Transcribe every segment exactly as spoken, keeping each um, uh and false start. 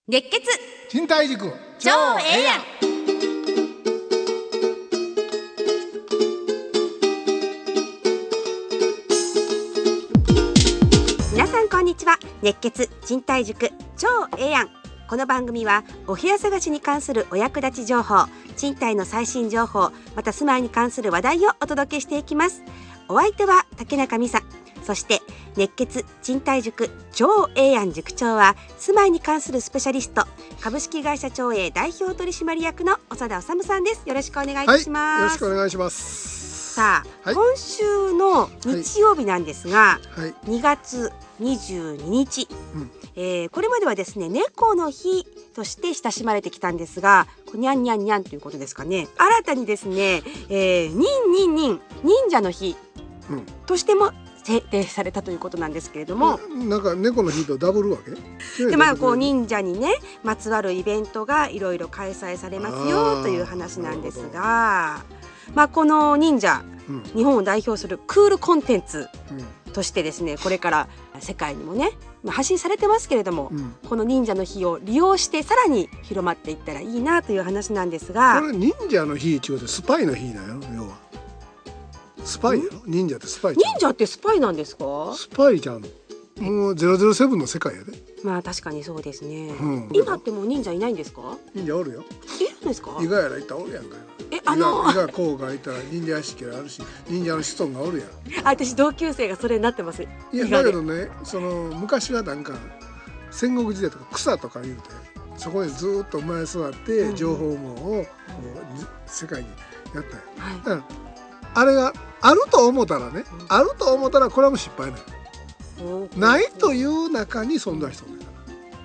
熱血賃貸塾超ええやん。皆さんこんにちは。熱血賃貸塾超ええやん。この番組はお部屋探しに関するお役立ち情報、賃貸の最新情報、また住まいに関する話題をお届けしていきます。お相手は竹中美沙、そして熱血賃貸塾超ええやん塾長は住まいに関するスペシャリスト、株式会社超え代表取締役の長田治さんです。よろしくお願いいたします。 はい、よろしくお願いします。 さあ、はい、今週の日曜日なんですが、はい、にがつにじゅうににち、うんえー、これまではですね、猫の日として親しまれてきたんですが、にゃんにゃんにゃんということですかね、新たにですね、えー、にんにんにん忍者の日としても制定されたということなんですけれども、 うん、なんか猫の日とダブるわけで、まあ、こう忍者にねまつわるイベントがいろいろ開催されますよという話なんですが、まあ、この忍者、うん、日本を代表するクールコンテンツとしてですね、これから世界にもね発信されてますけれども、うん、この忍者の日を利用してさらに広まっていったらいいなという話なんですが、 これ忍者の日違うてスパイの日だよ。要はスパイやろ。忍者ってスパイ。 忍者ってスパイなんですか？ スパイじゃん。もうゼロゼロセブンの世界やで。 まあ確かにそうですね、うん、今ってもう忍者いないんですか？ 忍者おるよ。 いるんですか？ 伊賀やらいったらおるやんか。 え、あの伊賀甲賀いたら忍者屋敷があるし、忍者の子孫がおるやん。 あ、私同級生がそれになってます。 いやだけどね、その昔はなんか戦国時代とか草とか言うてそこでずっと生まれ育って情報網をこう世界にやったんや、はい、だからあれがあると思ったらね、うん、あると思ったらこれはもう失敗ない、うん、ないという中に存在しとるんだから。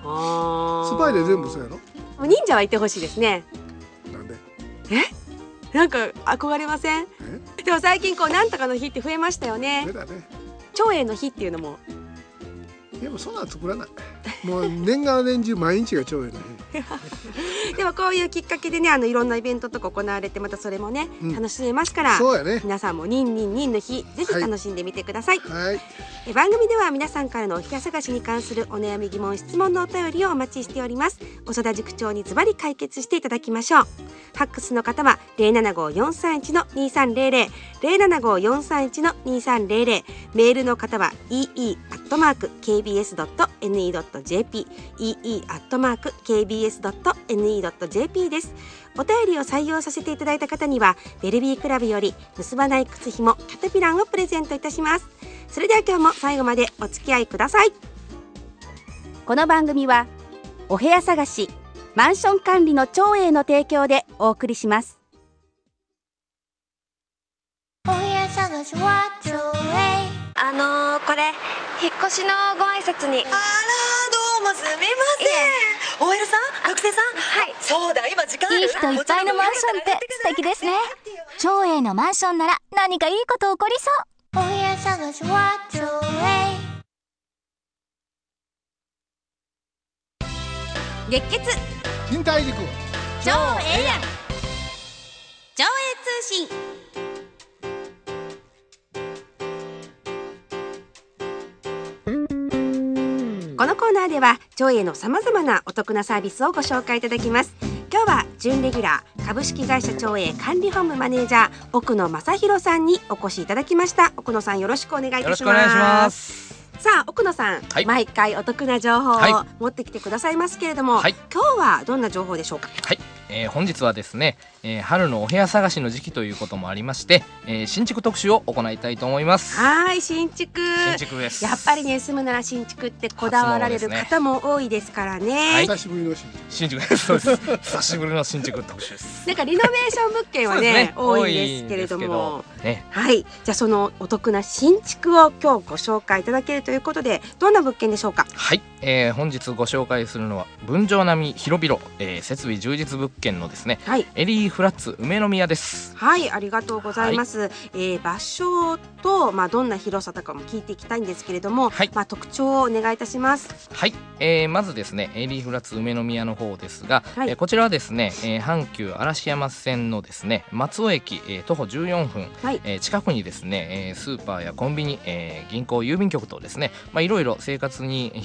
あスパイで全部そうやろ。 忍者はいてほしいですね。 なんで？ えなんか憧れません？でも最近こうなんとかの日って増えましたよね。 増えたね。 長英の日っていうのも。 でもそんなの作らない。もう年がら年中毎日が長英の日。 でもこういうきっかけでね、あのいろんなイベントとか行われて、またそれもね、うん、楽しめますから、 そうやね、 皆さんもニンニンニンの日ぜひ楽しんでみてください、 はい、 え番組では皆さんからのお部屋探しに関するお悩み疑問質問のお便りをお待ちしております。長田塾長にズバリ解決していただきましょう。ファックスの方は ゼロななごーよんさんいちのにさんゼロゼロ ゼロななごーよんさんいちのにさんゼロゼロ、メールの方は イーイー アットマーク ケービーエス ドット エヌイー ドット ジェーピー イーイー アットマーク ケービーエス ドット エヌイー ドット ジェーピー です。お便りを採用させていただいた方にはベルビークラブより結ばない靴ひもキャタピランをプレゼントいたします。それでは今日も最後までお付き合いください。この番組はお部屋探しマンション管理の長英の提供でお送りします。 お部屋探しは長英。 あのー、これ引っ越しのご挨拶に。 あらどうもすみません。 オーエル さん、学生さん。はい、そうだ、今時間ある。 いい人いっぱいのマンションって素敵ですね。長英のマンションなら何かいいこと起こりそう。お部屋探しは長英。 熱血賃貸塾超ええやん。超英通信。このコーナーでは長英のさまざまなお得なサービスをご紹介いただきます。今日は準レギュラー株式会社長英管理本部マネージャー奥野正弘さんにお越しいただきました。奥野さん、よろしくお願いいたします。 よろしくお願いします。 さあ奥野さん、はい、毎回お得な情報を持ってきてくださいますけれども、はい、今日はどんな情報でしょうか？ はい、えー、本日はですね、えー、春のお部屋探しの時期ということもありまして、えー、新築特集を行いたいと思います。 はい、新築新築です。 やっぱりね、住むなら新築ってこだわられる方も多いですからね。はい、 久しぶりの新築新築です。そうです久しぶりの新築特集です。 なんかリノベーション物件は ね, ね多いですけれども、ね、はい、じゃあそのお得な新築を今日ご紹介いただけるということで、どんな物件でしょうか？ はい、えー、本日ご紹介するのは分譲並み広々、えー、設備充実物件のですね、はい、エリーフラッツ梅の宮です。 はい、ありがとうございます。はい、えー、場所と、まあ、どんな広さとかも聞いていきたいんですけれども、はい、まあ、特徴をお願いいたします。 はい、えー、まずですねエリーフラッツ梅の宮の方ですが、はい、えー、こちらはですね、えー、阪急嵐山線のですね松尾駅、えー、徒歩じゅうよんぷん、はい、えー、近くにですね、えー、スーパーやコンビニ、えー、銀行郵便局とですね、まあ、いろいろ生活に必要なも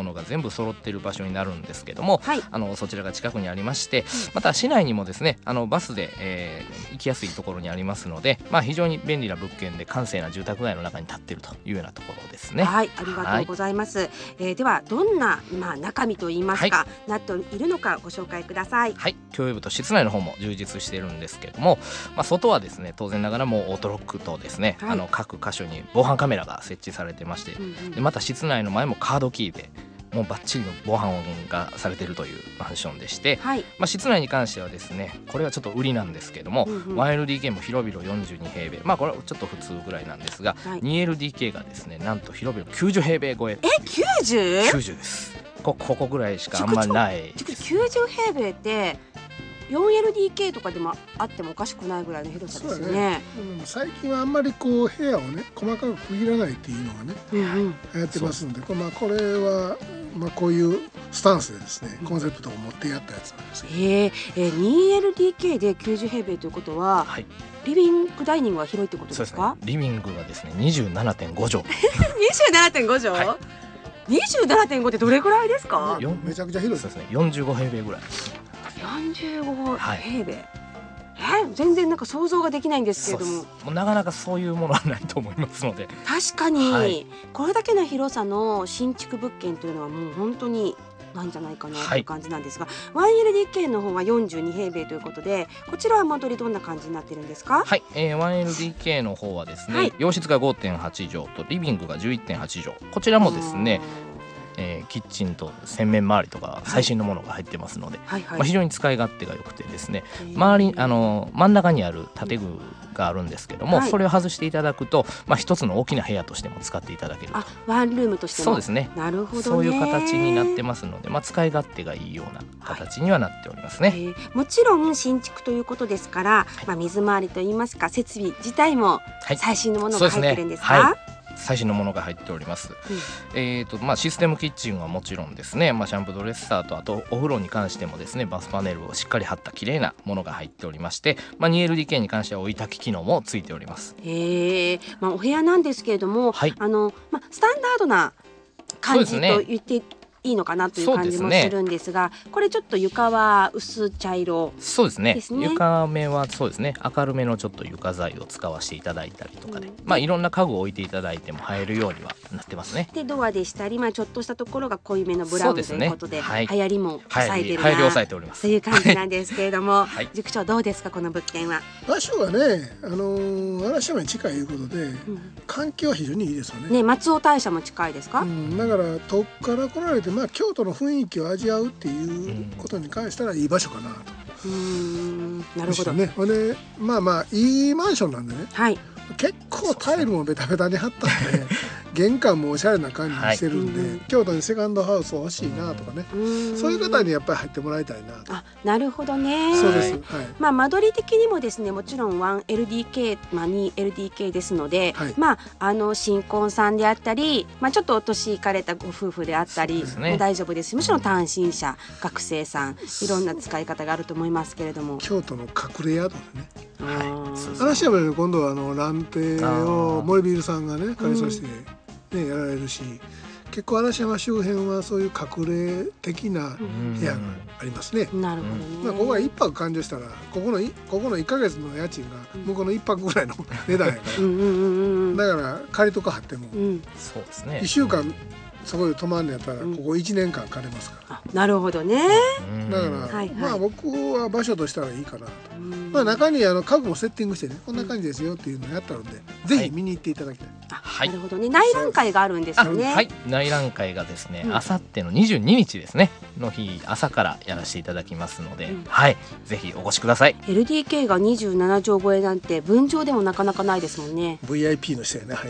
ものが全部揃っている場所になるんですけども、 はい、 あのそちらが近くにありまして、また市内にもですねあのバスで、えー、行きやすいところにありますので、まあ、非常に便利な物件で閑静な住宅街の中に建っているというようなところですね。 はい、ありがとうございます。はい、えー、ではどんな、まあ、中身といいますか、はい、なっているのかご紹介ください。 はい、共用部と室内の方も充実しているんですけれども、まあ、外はですね当然ながらもうオートロックとですね、はい、あの各箇所に防犯カメラが設置されてまして、うんうん、でまた室内の前もカードキーでもうバッチリの防犯がされているというマンションでして、はい、まあ、室内に関してはですねこれはちょっと売りなんですけども、うんうん、ワンエルディーケー も広々よんじゅうにへいべい、まあこれはちょっと普通ぐらいなんですが、はい、にエルディーケー がですねなんと広々きゅうじゅうへいべい超え。 え きゅうじゅう?きゅうじゅうです。こ, ここぐらいしかあんまりない。 きゅうじゅうへいべいってよんエルディーケー とかでもあってもおかしくないぐらいの広さですよ ね, ね、 うん、最近はあんまりこう部屋をね細かく区切らないっていうのがね、うんうん、流行ってますので、これ、まあ、これは、まあ、こういうスタンスでですねコンセプトを持ってやったやつなんですけど、 えーえー、にエルディーケー できゅうじゅうへいべいということは、はい、リビングダイニングは広いってことですか？ そうですね、リビングがですね にじゅうななてんごじょう。にじゅうななてんごじょう、はい、にじゅうななてんごってどれぐらいですか？ めちゃくちゃ広いですね。よんじゅうごへいべいぐらい。 よんじゅうごへいべい、はい、え全然なんか想像ができないんですけれども、 もうなかなかそういうものはないと思いますので。 確かに、はい、これだけの広さの新築物件というのはもう本当になんじゃないかなという感じなんですが、はい、ワンエルディーケー の方はよんじゅうにへいべいということで、こちらは間取りどんな感じになってるんですか？ はい、えー、ワンエルディーケー の方はですね、はい、洋室が ごてんはちじょうとリビングが じゅういってんはちじょう、こちらもですねえー、キッチンと洗面周りとか最新のものが入ってますので、はいはいはい、まあ、非常に使い勝手が良くてですね、周りあの真ん中にある建具があるんですけども、はい、それを外していただくと、まあ、一つの大きな部屋としても使っていただけると。 あ、ワンルームとしても。 そうですね。 なるほどね。 そういう形になってますので、まあ、使い勝手がいいような形にはなっておりますね。はい、 えー、もちろん新築ということですから、はい、まあ、水回りといいますか設備自体も最新のものが入ってるんですか？はい、 最新のものが入っております。うん、えーとまあ、システムキッチンはもちろんですね、まあ、シャンプードレッサーとあとお風呂に関してもですねバスパネルをしっかり貼った綺麗なものが入っておりまして、まあ、にエルディーケー に関しては追い焚き機能もついております。 へー、まあ、お部屋なんですけれども、はい、あのまあ、スタンダードな感じと言っていいのかなという感じもするんですが、これちょっと床は薄茶色ですね。 そうですね、床面はそうですね明るめのちょっと床材を使わせていただいたりとかで、うん、まあ、いろんな家具を置いていただいても映えるようにはなってますね。 でドアでしたり、まあ、ちょっとしたところが濃いめのブラウンということで、はい、流行りも抑えてるな、 流行り抑えておりますという感じなんですけれども、はい、塾長どうですかこの物件は？ 場所がね、あのー、嵐山に近いということで、うん、環境は非常にいいですよね。 ね、松尾大社も近いですか？ うん、だから遠くから来られて、まあ、京都の雰囲気を味わうっていうことに関したらいい場所かなと。 うーん、なるほどね。でまあまあいいマンションなんでね、はい、結構タイルもベタベタに貼ったんで玄関もおしゃれな感じにしてるんで、はい、京都にセカンドハウス欲しいなとかね、うそういう方にやっぱり入ってもらいたいなと。 あ、なるほどね。 そうです、はい。 まあ、間取り的にもですねもちろん ワンエルディーケー、まあ、にエルディーケー ですので、はい、まあ、あの新婚さんであったり、まあ、ちょっとお年いかれたご夫婦であったり、ね、もう大丈夫ですし、むしろ単身者、うん、学生さんいろんな使い方があると思いますけれども、 京都の隠れ宿でね、はい、嵐山で今度はあのランペを森ビルさんがね改装して、ね、やられるし、結構嵐山周辺はそういう隠れ的な部屋がありますね。 なるほどね。 まあ、ここがいっぱく完了したらここのここのいっかげつの家賃が向こうのいっぱくぐらいの値段やからだから借りとか張っても、うん、そうですね、いっしゅうかんそこで泊まるんやったらここいちねんかん借りますから、 うん、なるほどね。 だから、はいはい、まあ僕は場所としたらいいかなと。まあ、中にあの家具もセッティングしてねこんな感じですよっていうのをやったので、うん、ぜひ見に行っていただきたい。 はい、なるほどね。内覧会があるんですよね。 はい、内覧会がですね、あさってのにじゅうににちですねの日朝からやらせていただきますので、うん、はい、ぜひお越しください。 エルディーケー がにじゅうななじょう超えなんて分譲でもなかなかないですもんね。 ブイアイピー の人やね、はい、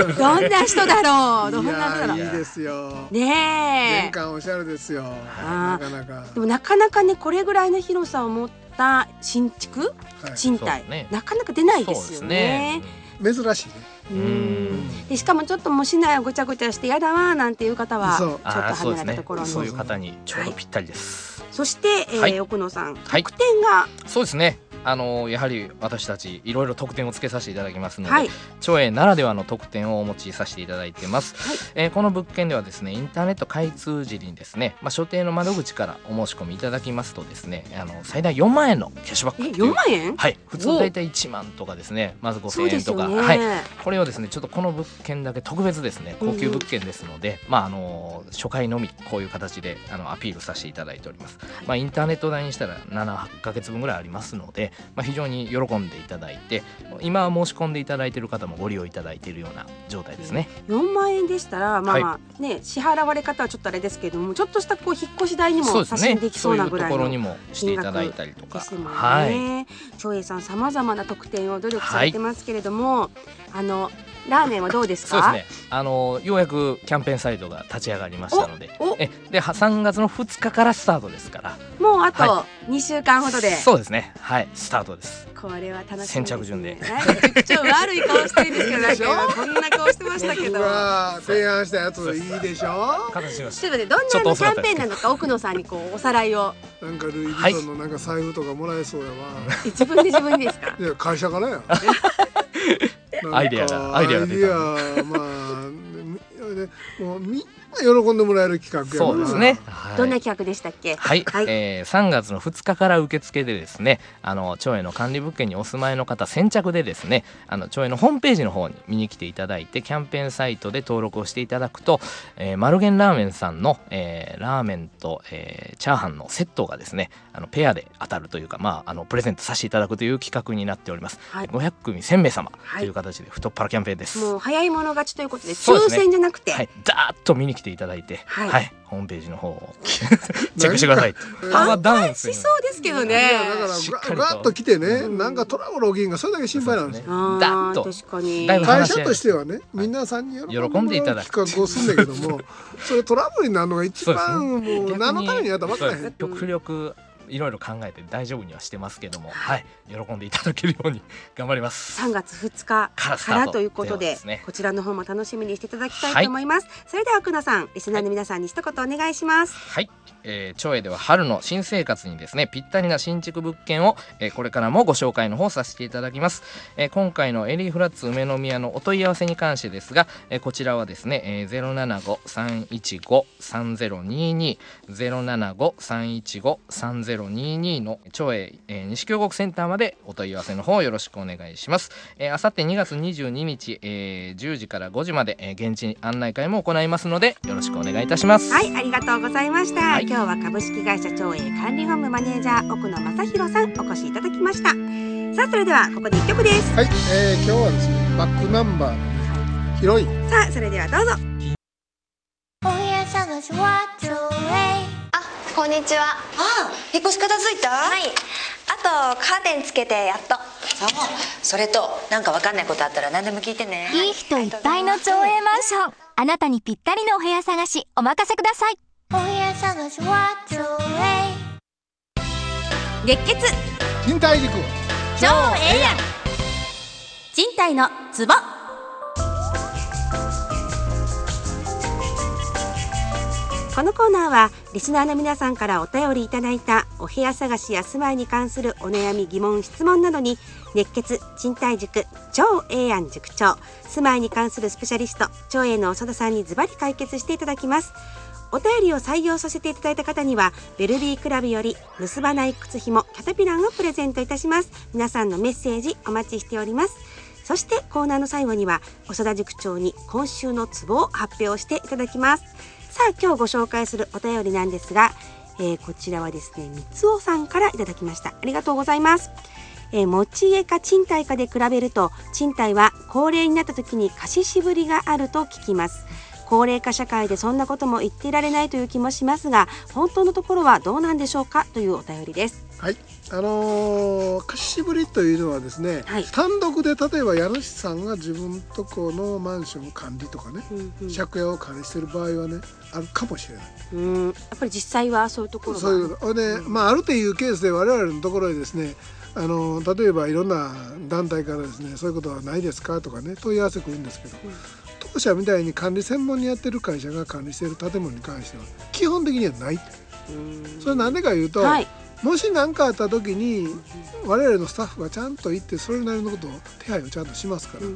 どんな人だろう。どんな人だろう。 いやいいですよねえ、 玄関おしゃれですよ。なかなかでもなかなかねこれぐらいの広さを持った新築、はい、賃貸、ね、なかなか出ないですよね。 珍しいね。 うんでしかもちょっともう市内をごちゃごちゃしてやだわなんていう方はちょっと離れたところに、 そういう方にちょうどぴったりです。 はい、そして、えーはい、奥野さん、特典が、 そうですね、 あのやはり私たちいろいろ特典をつけさせていただきますので、 はい、 長栄ならではの特典をお持ちさせていただいてます、 はい、 えー、この物件ではですねインターネット開通時にですね、まあ、所定の窓口からお申し込みいただきますとですねあの最大よんまんえんのキャッシュバックっていうよんまんえん、 はい、普通大体いちまんとかですねまずごせんえんとか、はい、これをですねちょっとこの物件だけ特別ですね高級物件ですので、うん、まああの初回のみこういう形であのアピールさせていただいております、はい、まあ、インターネット代にしたらななはちかげつぶんぐらいありますので、まあ、非常に喜んでいただいて今申し込んでいただいている方もご利用いただいているような状態ですね。 よんまんえんでしたら、まあまあね、はい、支払われ方はちょっとあれですけれどもちょっとしたこう引っ越し代にも差しできそうなぐらいの金額ですもんね。そういうところにもしていただいたりとか、はい、長栄さんさまざまな特典を努力されてますけれども、はい、あのラーメンはどうですか？ そうですね、あのようやくキャンペーンサイトが立ち上がりましたので、えでさんがつのふつかからスタートですからもうあとにしゅうかんほどで、はい、 そうですね、はい、スタートです。 これは楽しみですね。 先着順でちょっと悪い顔してるんですけどだけこんな顔してましたけど提案したやついいでしょ。 形をしちょっとねどんなキャンペーンなのか奥野さんにこうおさらいを。 なんかルイ・ヴィトンのなんか財布とかもらえそうやわ、 はい、自分で自分でですか？ いや会社からやアイデアがアイデアが出た。 まあもうみんな喜んでもらえる企画やから。 そうですね、はい、 どんな企画でしたっけ？ はい、はい、えー、さんがつのふつかから受付でですねあの長栄の管理物件にお住まいの方先着でですねあの長栄のホームページの方に見に来ていただいてキャンペーンサイトで登録をしていただくと、えー、マルゲンラーメンさんの、えー、ラーメンと、えー、チャーハンのセットがですねあのペアで当たるというか、まあ、あのプレゼントさせていただくという企画になっております、はい、ごひゃくくみせんめい様という形で太っ腹キャンペーンです、 はい、もう早い者勝ちということで抽選じゃなくて、 はい、ダーッと見に来ていただいて、はいはい、ホームページの方をチェックしてください。 販売しそうですけどね。 だからガッと来てね、うん、なんかトラブル起きんがそれだけ心配なんですよ。 ダッと確かに会社としてはね皆さんに喜んでいただく企画をするんだけどもそれトラブルになるのが一番もう何のためにやったら分からへん。 極力いろいろ考えて大丈夫にはしてますけども、はい、喜んでいただけるように頑張ります。 さんがつふつかからということで、ね、こちらの方も楽しみにしていただきたいと思います、はい、それでは奥野さんリスナーの皆さんに一言お願いします。 はい、えー、長栄では春の新生活にですねぴったりな新築物件を、えー、これからもご紹介の方させていただきます、えー、今回のエリーフラッツ梅の宮のお問い合わせに関してですが、えー、こちらはですね、えー、ゼロななご さんいちご さんゼロにに ゼロななご さんいちご さんゼロににの長栄、えー、西京極センターまでお問い合わせの方よろしくお願いします。えー、あさってにがつにじゅうににち、えー、じゅうじからごじまで、えー、現地案内会も行いますのでよろしくお願いいたします。 はい、ありがとうございました、はい、今日は株式会社長栄管理本部マネージャー奥野正弘さんお越しいただきました。さあそれではここでいっきょくです。 はい、えー、今日はですねバックナンバーヒロイン。 さあそれではどうぞ。 お部屋探しは長栄。 あ、こんにちは。 ああ、引っ越し片付いた？ はい、あとカーテンつけてやっと。 そう、それとなんかわかんないことあったら何でも聞いてね。 いい人いっぱいの長栄マンション、あなたにぴったりのお部屋探しお任せください。お部屋探しは長栄。 熱血賃貸塾超ええやん賃貸のツボ。このコーナーはリスナーの皆さんからお便りいただいたお部屋探しや住まいに関するお悩み疑問質問などに熱血賃貸塾超ええやん塾長住まいに関するスペシャリスト超えの長田さんにズバリ解決していただきます。お便りを採用させていただいた方にはベルビークラブより結ばない靴ひもキャタピランをプレゼントいたします。皆さんのメッセージお待ちしております。そしてコーナーの最後には長田塾長に今週のツボを発表していただきます。さあ今日ご紹介するお便りなんですが、えー、こちらはですね三つおさんからいただきました。ありがとうございます。えー、持ち家か賃貸かで比べると賃貸は高齢になった時に貸し渋りがあると聞きます。高齢化社会でそんなことも言っていられないという気もしますが本当のところはどうなんでしょうかというお便りです。 はい、あのー、貸し渋りというのはですね、はい、単独で例えば家主さんが自分とこのマンション管理とかね、うんうん、借家を管理している場合はねあるかもしれない。 うん、やっぱり実際はそういうところがそういうことで、うんまあ、あるというケースで我々のところでですねあの例えばいろんな団体からですねそういうことはないですかとかね問い合わせくるんですけど、うん当社みたいに管理専門にやってる会社が管理している建物に関しては基本的にはない。それなんでかいうと、はい、 もし何かあった時に我々のスタッフがちゃんと行ってそれなりのことを手配をちゃんとしますから、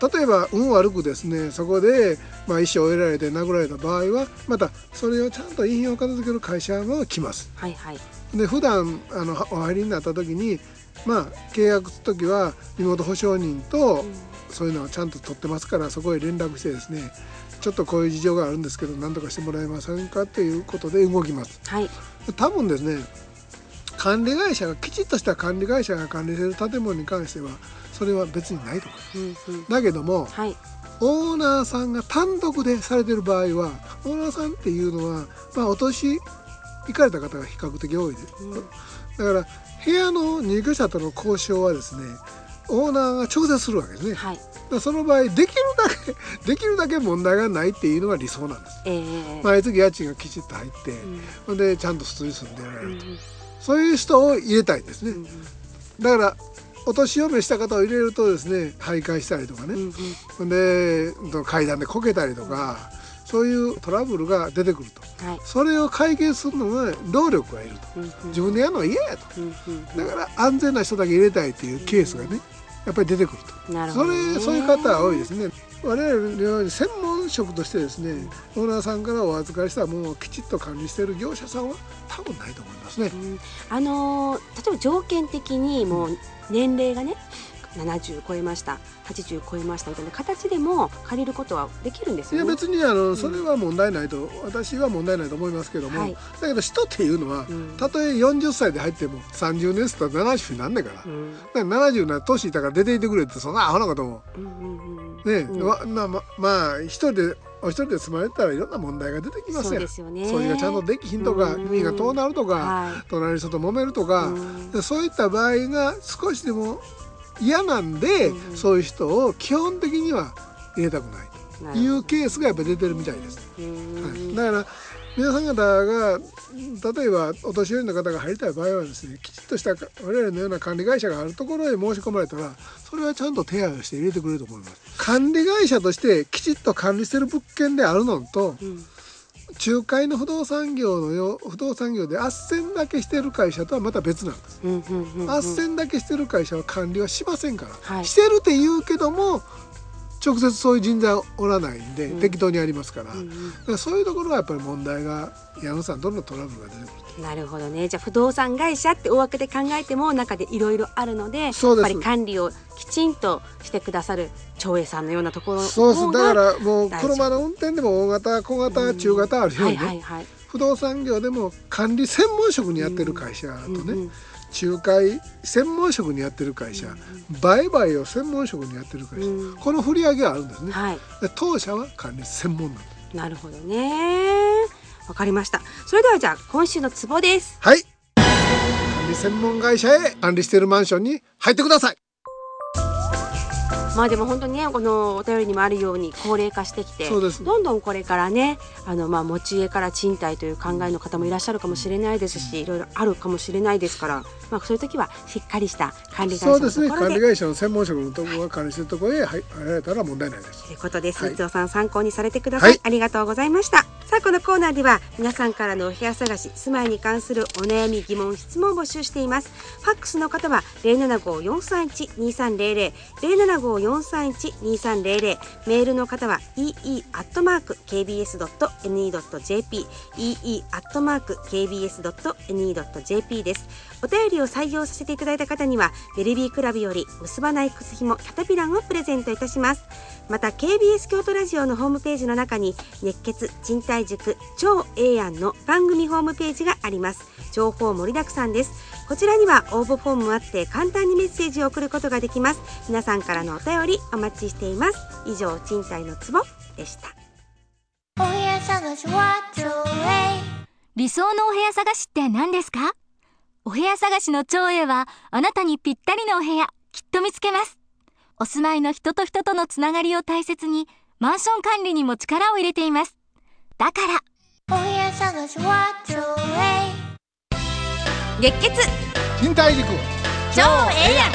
例えば運悪くですねそこでまあ意思を得られて殴られた場合はまたそれをちゃんと遺品を片付ける会社も来ます。 はいはい、 で普段あのお入りになった時にまあ契約する時は身元保証人とそういうのをちゃんと取ってますから、そこへ連絡してですねちょっとこういう事情があるんですけど何とかしてもらえませんかということで動きます。 はい、 多分ですね管理会社がきちっとした管理会社が管理する建物に関してはそれは別にないと思います、うんうん、だけども、はい、オーナーさんが単独でされてる場合はオーナーさんっていうのは、まあ、お年行かれた方が比較的多いです、うん、だから部屋の入居者との交渉はですねオーナーが調整するわけですね、はい、その場合できるだけできるだけ問題がないっていうのが理想なんです、えー、毎月家賃がきちっと入って、うん、でちゃんと普通に住んでおられると、うん、そういう人を入れたいんですね、うん、だからお年を召した方を入れるとですね徘徊したりとかね、うん、で階段でこけたりとか、うん、そういうトラブルが出てくると、はい、それを解決するのは労力がいると、うん、自分でやるのは嫌やと、うん、だから安全な人だけ入れたいっていうケースがねやっぱり出てくると。なるほどね。それそういう方は多いですね。我々のように専門職としてですね、オーナーさんからお預かりしたものをきちっと管理している業者さんは多分ないと思いますね、うん、 あの例えば条件的にもう年齢がねななじゅう超えましたはちじゅう超えましたみたいな形でも借りることはできるんですよね。 いや別にあのそれは問題ないと、うん、私は問題ないと思いますけども、はい、だけど人っていうのは、うん、たとえよんじゅっさいで入ってもさんじゅうねんすったらななじゅうになんねんから、うん、だからななじゅうな年いたから出ていてくれってそんなアホなことも、うんうんうん、ね、うん、ま, ま, まあ一人でお一人で住まれたらいろんな問題が出てきますよ。そうですよね。掃除がちゃんとできひんとか、耳が遠なるとか、はい、隣の人と揉めるとか、でそういった場合が少しでも嫌なんで、うん、そういう人を基本的には入れたくないというケースがやっぱり出てるみたいです、はい、だから皆さん方が例えばお年寄りの方が入りたい場合はですねきちっとした我々のような管理会社があるところへ申し込まれたらそれはちゃんと手配をして入れてくれると思います。管理会社としてきちっと管理してる物件であるのと、うん、仲介の不動産業のよ不動産業で斡旋だけしてる会社とはまた別なんです、うんうんうんうん、斡旋だけしてる会社は管理はしませんから、はい、してるって言うけども直接そういう人材はおらないんで、うん、適当にやりますから、うんうん、だからそういうところはやっぱり問題が矢野さんとのトラブルが出てくる。 なるほどね。じゃあ不動産会社って大枠で考えても中でいろいろあるので、やっぱり管理をきちんとしてくださる長英さんのようなところ。 そうです。だからもう車の運転でも大型小型、うん、中型あるようにね、はいはいはい、不動産業でも管理専門職にやってる会社とね、うんうんうん、仲介専門職にやってる会社、うん、売買を専門職にやってる会社、うん、この振り上げはあるんですね、はい、で当社は管理専門なんです。 なるほどね、わかりました。それではじゃあ今週のツボです。 はい、管理専門会社へ管理しているマンションに入ってください。 まあでも本当にねこのお便りにもあるように高齢化してきて、そうです、どんどんこれからねあのまあ持ち家から賃貸という考えの方もいらっしゃるかもしれないですし、いろいろあるかもしれないですから、まあ、そういう時はしっかりした管理会社のところで、そうですね、 管理会社の専門職のところが管理しているところへ入られたら問題ないです。 ということで三尾さん参考にされてください、はい、ありがとうございました。さあこのコーナーでは皆さんからのお部屋探し住まいに関するお悩み疑問質問を募集しています。ファックスの方は ゼロななごーよんさんいちにさんゼロゼロ ゼロななごーよんさんいちにさんゼロゼロ、メールの方は イーイー アットマーク ケービーエス ドット エヌイー ドット ジェーピー イーイー アットマーク ケービーエス ドット エヌイー ドット ジェーピー です。お便りを採用させていただいた方にはベルビークラブより結ばない靴ひもキャタピランをプレゼントいたします。また ケービーエス 京都ラジオのホームページの中に熱血賃貸塾超 A 案の番組ホームページがあります。情報盛りだくさんです。こちらには応募フォームもあって簡単にメッセージを送ることができます。皆さんからのお便りお待ちしています。以上賃貸のツボでした。 お部屋探しは超 A。 理想のお部屋探しって何ですか？お部屋探しの超 A はあなたにぴったりのお部屋きっと見つけます。お住まいの人と人とのつながりを大切にマンション管理にも力を入れています。だからお部屋探しは超 A。 熱血賃貸塾超 A やん。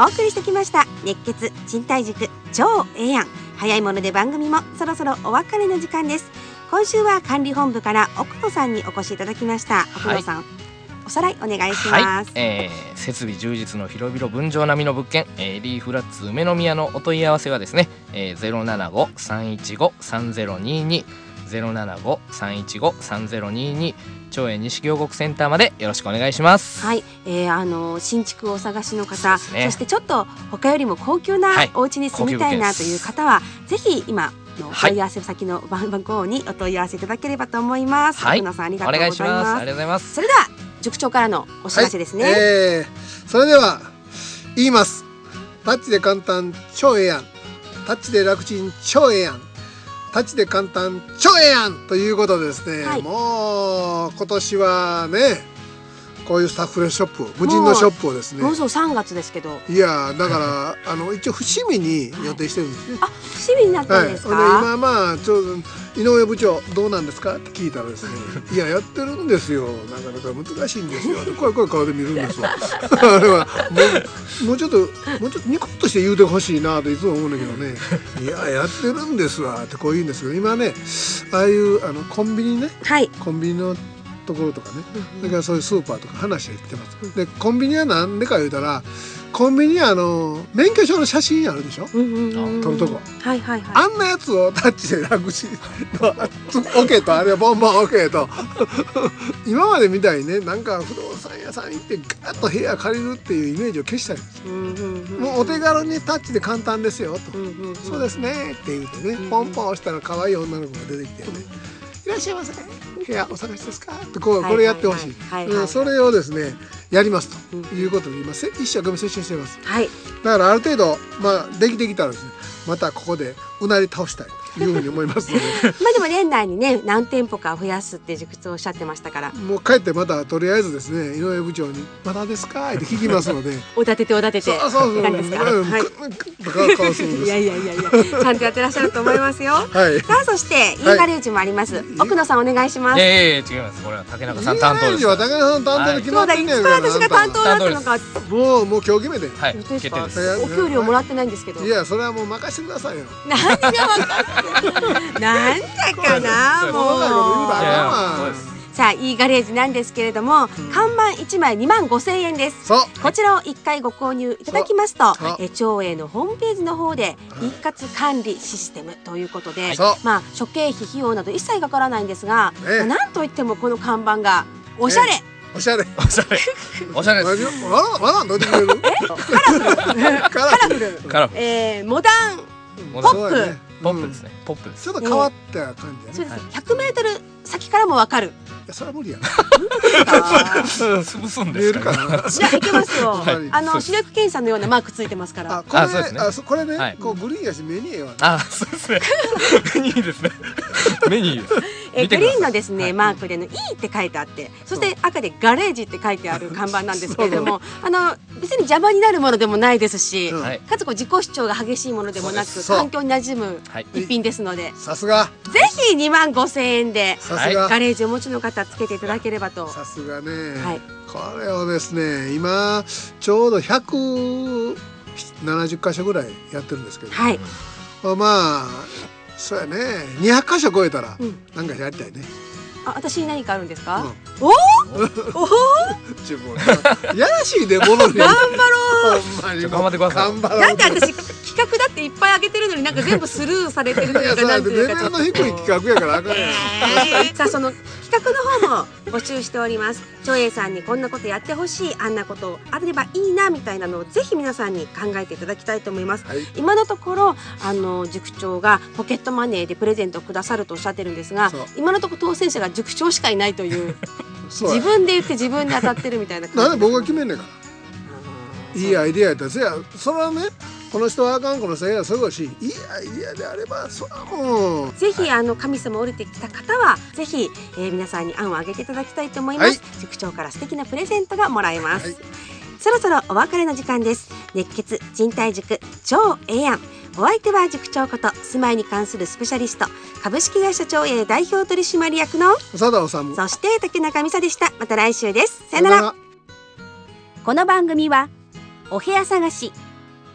お送りしてきました熱血賃貸塾超ええやん。早いもので番組もそろそろお別れの時間です。今週は管理本部から奥野さんにお越しいただきました。奥野さん、はい、おさらいお願いします。 はい、えー、設備充実の広々分譲並みの物件、えー、リーフラッツ梅の宮のお問い合わせはですね、えー、ゼロななご さんいちご さんゼロにに ゼロななご さんいちご さんゼロにに長栄西京極センターまでよろしくお願いします。 はい、えー、あの新築をお探しの方、 そ,、ね、そしてちょっと他よりも高級なお家に住みたいなという方は、はい、ぜひ今のお問い合わせ先の番号にお問い合わせいただければと思います。はい、奥野さんありがとうございます。お願いします。ありがとうございます。それでは塾長からのお知らせですね。はい、 えー、それでは言います。タッチで簡単超ええやん、タッチで楽ちん超ええやん、タッチで簡単超ええやんということでですね、はい、もう今年はねこういうスタッフレスショップ、無人のショップをですね、 もうそうさんがつですけど、 いやだからあの一応伏見に予定してるんですね。 はい、あ、伏見になったんですか。 はい、今まあちょうど井上部長どうなんですかって聞いたらですねいややってるんですよ、なかなか難しいんですよこれこれ顔で見るんですわあれはもう、もうちょっともうちょっとニコッとして言うてほしいなといつも思うんだけどねいややってるんですわってこう言うんですけど、今ねああいうあのコンビニね、はい、コンビニのところとかね、だからそういうスーパーとか話が来てます。でコンビニはなんでか言うたら、コンビニはあの免許証の写真あるでしょ、うんうんうん、撮るとこ、はいはいはい、あんなやつをタッチで楽しオケとあれはボンボンオケと今までみたいにね、なんか不動産屋さん行ってガッと部屋借りるっていうイメージを消したいんですよ、うんうんうん、もうお手軽にタッチで簡単ですよと、うんうんうん、そうですねって言ってね、うんうん、ポンポン押したら可愛い女の子が出てきてね、いらっしゃいませ、部屋お探しですかってこうこれやってほしい。それをですねやりますということで今一生懸命接種しています。はい、だからある程度まあできてきたらですね、またここでうなり倒したいというふうに思いますのでまあでも年内にね何店舗か増やすって塾長おっしゃってましたから、 もう帰ってまたとりあえずですね井上部長にまだですかって聞きますのでおだてておだててそうそうそうなんですか、はい、いやいやいやいやちゃんとやってらっしゃると思いますよ、はい、さあそしてインガレージもあります、はい、奥野さんお願いします。 いやいや違います、これは竹中さん担当です。 インガレージは竹中さん担当で決まってんねんから、 はい、そうだ、いつから私が担当だったのかもうもう今日決めて、 はい、決定です。 お給料もらってないんですけど、 いやそれはもう任せてくださいよ。 何が分かってなんだかなもう。さあいいガレージなんですけれども、うん、看板いちまいにまんごせんえんです。こちらをいっかいご購入いただきますと、え長栄のホームページの方で一括管理システムということで、まあ諸経費費用など一切かからないんですが、まあ、なんといってもこの看板がおしゃれ、 おしゃれおしゃれおしゃれです。 わらわらどうでくれる？ カラフルカラフルカラフル、えー、モダンポップ、 ポップですね、ポップです。 ちょっと変わった感じ、ね、 そうです。ひゃくメートル先からもわかる。 いやそれは無理やな。 潰すんですか。いやいけますよ。あの視力検査のようなマークついてますから。 あこれあこれね、こうグリーンやし目にええわ。 あそうですね。目にいいですね。目にいいです。 えグリーンのですねマークでの イー って書いてあって、そして赤でガレージって書いてある看板なんですけれども、あの別に邪魔になるものでもないですし、かつこう自己主張が激しいものでもなく環境に馴染む一品ですので、 さすがぜひにまんごせんえんでガレージをお持ちの方つけていただければと。 さすがね、はい、これをですね今ちょうどひゃくななじゅっかしょぐらいやってるんですけど、はい、まあそうやねにひゃっかしょ超えたらなんかやりたいね。 あ、私に何かあるんですか？うん、おお自分やらしいねものに頑張ろう。 ほんまに頑張ってください。 だって私企画だっていっぱいあげてるのになんか全部スルーされてるのかなんていうか、レベルの低い企画やからあかんやん。 さあその企画の方も募集しております。長栄さんにこんなことやってほしい、あんなことあればいいなみたいなのをぜひ皆さんに考えていただきたいと思います、はい、今のところあの塾長がポケットマネーでプレゼントをくださるとおっしゃってるんですが、今のところ当選者が塾長しかいないという自分で言って自分で当たってるみたいな感じ。 なんで僕が決めんねんからいいアイディアやったら、そやそれはねこの人はあかんこの人はすごいし、いいアイディアであればそれはもうぜひあの神様降りてきた方はぜひ、えー、皆さんに案をあげていただきたいと思います、はい、塾長から素敵なプレゼントがもらえます、はい、そろそろお別れの時間です。熱血賃貸塾超ええやん。お相手は塾長こと住まいに関するスペシャリスト株式会社長栄代表取締役の長田治、 そして竹中美沙でした。また来週です。さよなら。この番組はお部屋探し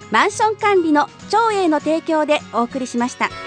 マンション管理の長英の提供でお送りしました。